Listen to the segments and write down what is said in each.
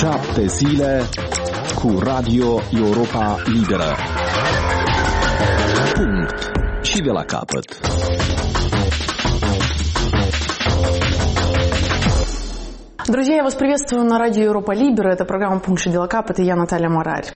7 zile cu Radio Europa Liberă. Punct. Și de la capăt. Друзья, я вас приветствую на радио Европа Либера. Это программа «Пункт и дела капот», и я Наталья Морарь.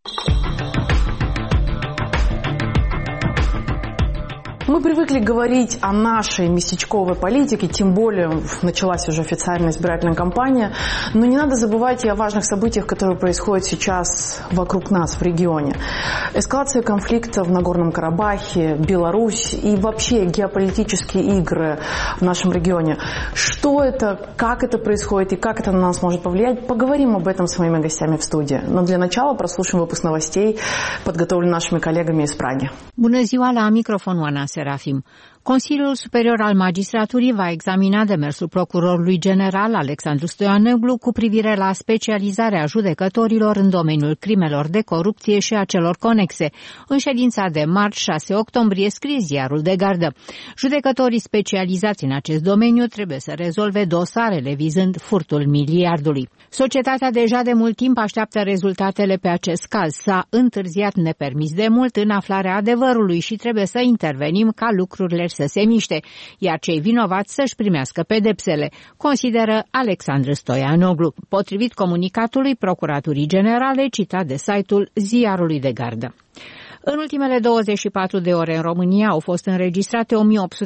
Мы привыкли говорить о нашей местечковой политике, тем более началась уже официальная избирательная кампания, но не надо забывать и о важных событиях, которые происходят сейчас вокруг нас в регионе. Эскалация конфликта в Нагорном Карабахе, Беларусь и вообще геополитические игры в нашем регионе. Что это, как это происходит и как это на нас может повлиять, поговорим об этом с моими гостями в студии. Но для начала прослушаем выпуск новостей, подготовленный нашими коллегами из Праги. Bună ziua, la microfon Oana Serafim. Consiliul Superior al Magistraturii va examina demersul procurorului general Alexandru Stoianoglu cu privire la specializarea judecătorilor în domeniul crimelor de corupție și a celor conexe. În ședința de marți 6 octombrie scrie ziarul de gardă. Judecătorii specializați în acest domeniu trebuie să rezolve dosarele vizând furtul miliardului. Societatea deja de mult timp așteaptă rezultatele pe acest caz. S-a întârziat nepermis de mult în aflarea adevărului și trebuie să intervenim ca lucrurile să se miște, iar cei vinovați să-și primească pedepsele, consideră Alexandru Stoianoglu, potrivit comunicatului Procuraturii Generale citat de site-ul Ziarului de Gardă. În ultimele 24 de ore în România au fost înregistrate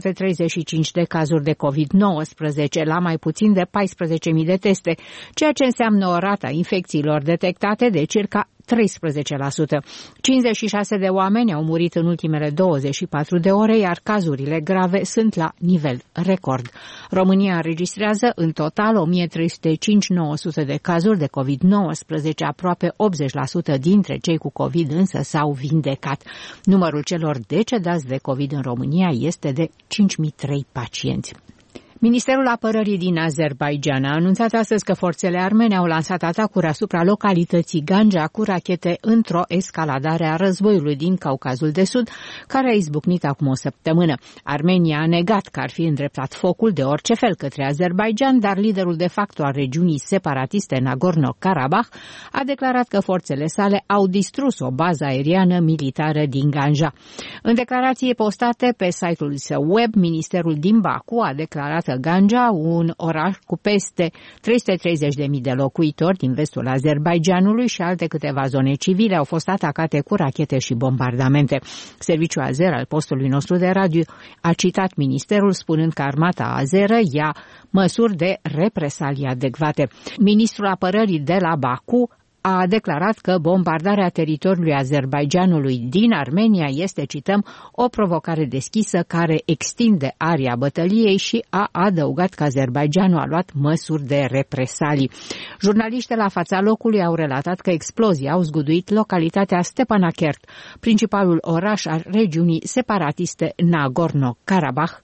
1835 de cazuri de COVID-19 la mai puțin de 14.000 de teste, ceea ce înseamnă o rată a infecțiilor detectate de circa 13%. 56 de oameni au murit în ultimele 24 de ore, iar cazurile grave sunt la nivel record. România înregistrează în total 1305.900 de cazuri de COVID-19, aproape 80% dintre cei cu COVID însă s-au vindecat. Numărul celor decedați de COVID în România este de 5.003 pacienți. Ministerul Apărării din Azerbaidjan a anunțat astăzi că forțele armene au lansat atacuri asupra localității Ganja cu rachete într-o escaladare a războiului din Caucazul de Sud, care a izbucnit acum o săptămână. Armenia a negat că ar fi îndreptat focul de orice fel către Azerbaidjan, dar liderul de facto al regiunii separatiste Nagorno-Karabakh a declarat că forțele sale au distrus o bază aeriană militară din Ganja. În declarație postate pe site-ul său web, ministerul din Baku a declarat că Ganja, un oraș cu peste 330.000 de locuitori din vestul Azerbaidjanului și alte câteva zone civile au fost atacate cu rachete și bombardamente. Serviciul azer al postului nostru de radio a citat ministerul spunând că armata azeră ia măsuri de represalii adecvate. Ministrul apărării de la Baku a declarat că bombardarea teritoriului Azerbaidjanului din Armenia este, cităm, o provocare deschisă care extinde aria bătăliei și a adăugat că Azerbaidjanul a luat măsuri de represalii. Jurnaliștii la fața locului au relatat că explozii au zguduit localitatea Stepanakert, principalul oraș al regiunii separatiste Nagorno-Karabakh.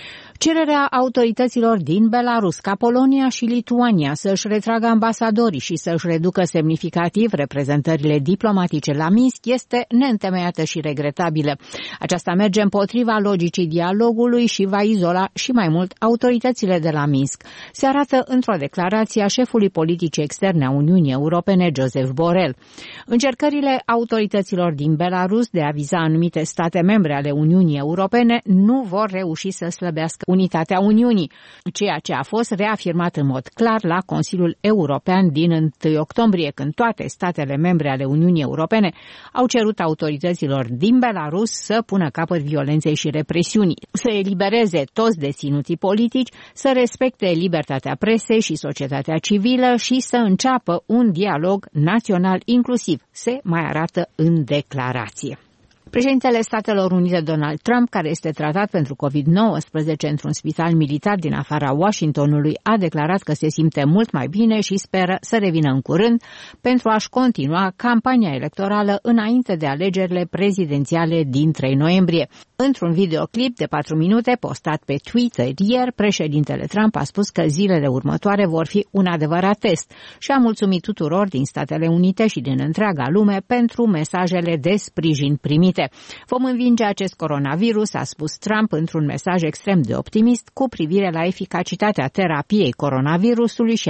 Cererea autorităților din Belarus ca Polonia și Lituania să-și retragă ambasadorii și să-și reducă semnificativ reprezentările diplomatice la Minsk este neîntemeiată și regretabilă. Aceasta merge împotriva logicii dialogului și va izola și mai mult autoritățile de la Minsk. Se arată într-o declarație a șefului politicii externe a Uniunii Europene, Joseph Borrell. Încercările autorităților din Belarus de a viza anumite state membre ale Uniunii Europene nu vor reuși să slăbească unitatea Uniunii, ceea ce a fost reafirmat în mod clar la Consiliul European din 1 octombrie, când toate statele membre ale Uniunii Europene au cerut autorităților din Belarus să pună capăt violenței și represiunii, să elibereze toți deținuții politici, să respecte libertatea presei și societatea civilă și să înceapă un dialog național inclusiv, se mai arată în declarație. Președintele Statelor Unite Donald Trump, care este tratat pentru COVID-19 într-un spital militar din afara Washingtonului, a declarat că se simte mult mai bine și speră să revină în curând pentru a-și continua campania electorală înainte de alegerile prezidențiale din 3 noiembrie. Într-un videoclip de 4 minute postat pe Twitter ieri, președintele Trump a spus că zilele următoare vor fi un adevărat test și a mulțumit tuturor din Statele Unite și din întreaga lume pentru mesajele de sprijin primite. Vom învinge acest coronavirus, a spus Trump într-un mesaj extrem de optimist cu privire la eficacitatea terapiei coronavirusului și